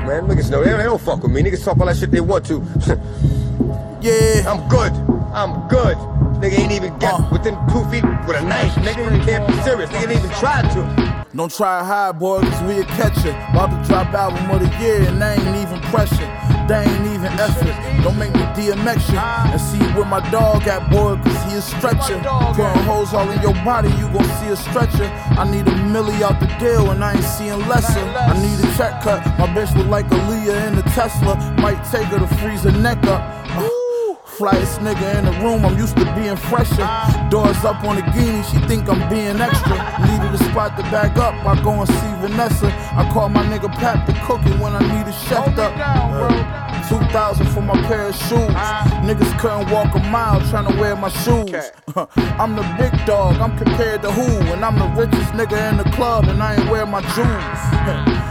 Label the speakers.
Speaker 1: man. Niggas know they don't fuck with me. Niggas talk all that shit they want to.
Speaker 2: Yeah.
Speaker 1: I'm good. Nigga ain't even got within 2 feet with a knife. Nigga, you can't be serious. Nigga ain't even tried to.
Speaker 2: Don't try to hide, boy, cause we a catcher. About to drop album of the year and they ain't even pressure. They ain't even effort. Don't make me DMX you and see where my dog at, boy, cause he a stretcher. Putting holes all in your body, you gon' see a stretcher. I need $1 million out the deal and I ain't seeing lesser. I need a check cut. My bitch look like Aaliyah in the Tesla. Might take her to freeze her neck up. Flyest nigga in the room, I'm used to being fresher. Doors up on the guinea, she think I'm being extra. Needed a spot to back up, I go and see Vanessa. I call my nigga Pat to cook it when I need a chef up. 2,000 for my pair of shoes. Niggas couldn't walk a mile trying to wear my shoes. I'm the big dog, I'm compared to who? And I'm the richest nigga in the club and I ain't wear my jewels.